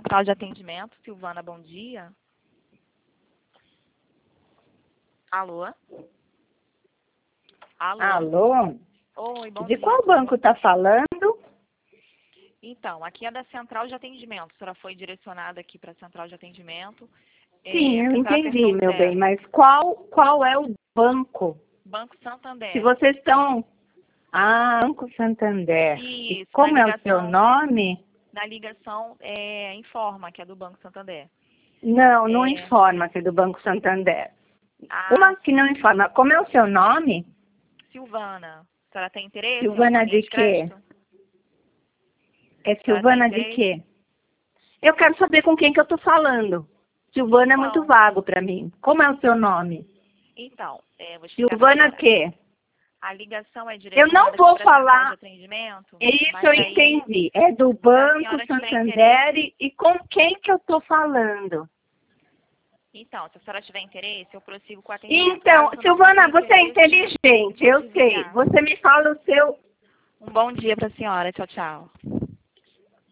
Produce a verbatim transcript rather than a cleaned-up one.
central de atendimento. Silvana, bom dia. Alô? Alô? Alô? Oi, bom De dia. qual banco está falando? Então, aqui é da central de atendimento. A senhora foi direcionada aqui para a central de atendimento. Sim, É, eu porque a senhora entendi, apertou o meu bem, zero. mas qual, qual é o banco? Banco Se Santander. vocês estão... Ah, Banco Santander. E Isso, como na é o seu ligação, nome? na ligação é, informa, que é do Banco Santander. Não, não É, informa que é do Banco Santander. a Uma que não informa. Como é o seu nome? Silvana, a senhora tem interesse em Silvana alguma linha de de quê? crédito? É A senhora tem Silvana de interesse? quê? Eu quero saber com quem que eu estou falando. Silvana é muito Então, vago para mim. Como é o seu nome? então é, vou explicar pra Silvana senhora. quê? A ligação é Eu não direcionada aqui vou para a central de falar. atendimento, Isso eu mas aí, entendi. É do se a Banco senhora tiver Santander interesse, e, e com quem que eu estou falando? então, se a senhora tiver interesse, eu prossigo com o atendimento. Então, Caso eu não Silvana, tiver você é interesse, inteligente, vou eu sei. desligar. Você me fala o seu... Um bom dia para a senhora. Tchau, tchau.